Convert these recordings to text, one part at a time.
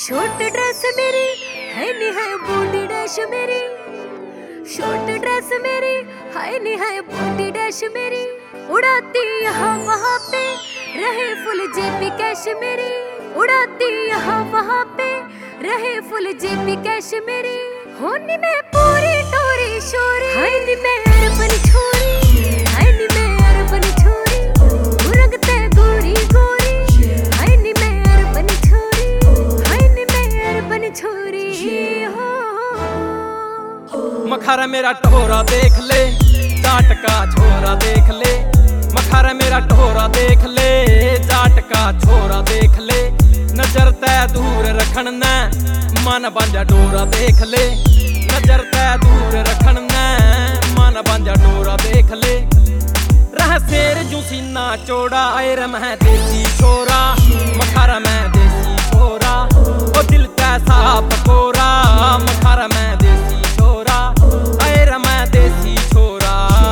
Short dress मेरी है नी है बॉडी डैश मेरी, शॉर्ट ड्रेस मेरी है नी है बॉडी डैश मेरी, उड़ाती यहाँ वहाँ पे रहे फुल जेबी कैश मेरी, उड़ाती यहाँ वहाँ पे रहे फुल जेबी कैश मेरी, होनी में पूरी टोरी शोरी, है नी मैं अरबन छोरी, है नी मैं अरबन छोरी, उरगते गोरी गोरी, है नी मैं अरबन छोरी, है नी मैं अरबन छोरी हो। मखारा मेरा टोरा देख ले, जाट का छोरा देख ले, मखारा मेरा टोरा देख ले, जाट का छोरा देख ले, नजर तय दूर रखन न मन बांझा डोरा देख ले, नजर तय दूर रखन न मन बांझा डोरा देख ले, रह शेर जू सीना चौड़ा आयर मैं देसी छोरा, मखारा मैं देसी छोरा, ओ दिल कैसा पकोरा, मखारा मैं देसी छोरा, आयर मैं देसी छोरा।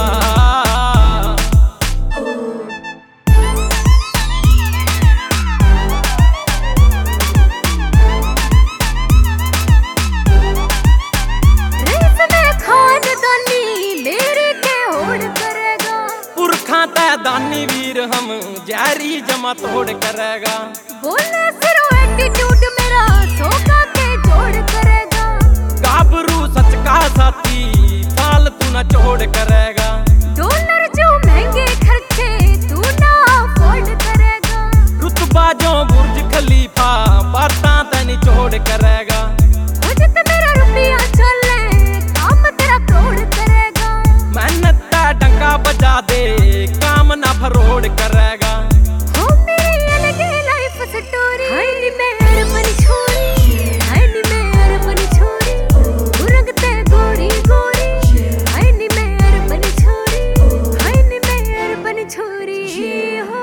दानी वीर हम जहरी जमा तोड़ करेगा, बोले सिरो एटीट्यूड मेरा सोका के जोड़ करेगा, गाबरू सच का साथी साल तू न छोड़ करेगा, डॉलर जो महंगे खर्चे तू ना अफोर्ड करेगा, रुतबा जो बुर्ज खलीफा बातां तनी छोड़ करेगा, मुझे तो मेरा रुपया चले काम तेरा करोड़ करेगा, मेहनत डंका बजा दे काम ना फरोड़ करेगा, हो मेरी अलग लाइफ स्टोरी, है नी मैं अरबन छोरी, है नी मैं अरबन छोरी, उरगते गोरी गोरी, है नी मैं अरबन छोरी, है नी मैं अरबन छोरी हो।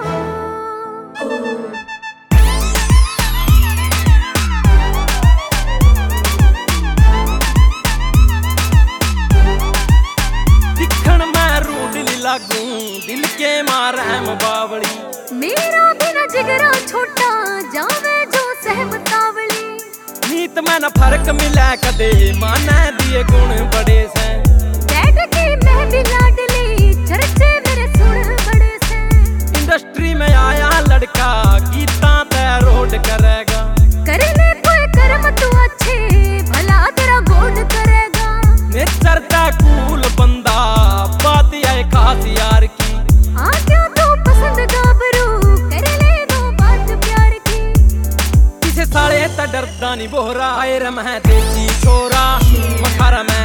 लागू दिल के मारैम बावली, मेरा बिना जिगरा छोटा जावे जो सहमतावली, नीत में न फर्क मिला कदे माना दिए गुण बड़े से, डैड की मैं भी लाडली चर्चे मेरे सुन बड़े से, इंडस्ट्री में आया लड़का गीता तय रोड करेगा, कर ले कोई कर्म तू अच्छे भला तेरा गोड करेगा, नेचर ता कूल बंदा बात आए खास यार की, आ क्यों तू पसंद गाबरू कर ले दो बात प्यार की, किसे साले ता डरदा नहीं बोहरा आयर मैं देसी छोरा, मखारा मैं